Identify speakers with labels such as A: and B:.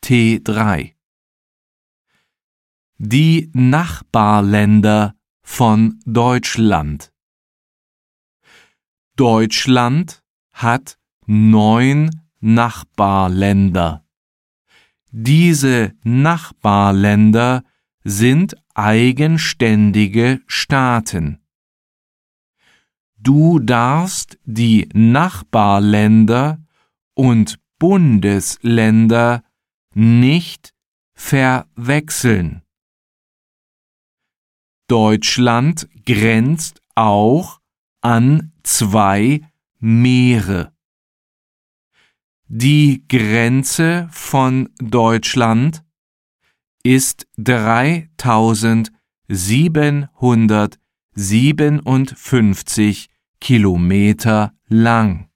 A: T3. Die Nachbarländer von Deutschland. Deutschland hat 9 Nachbarländer. Diese Nachbarländer sind eigenständige Staaten. Du darfst die Nachbarländer und Bundesländer nicht verwechseln. Deutschland grenzt auch an 2 Meere. Die Grenze von Deutschland ist 3757 Kilometer lang.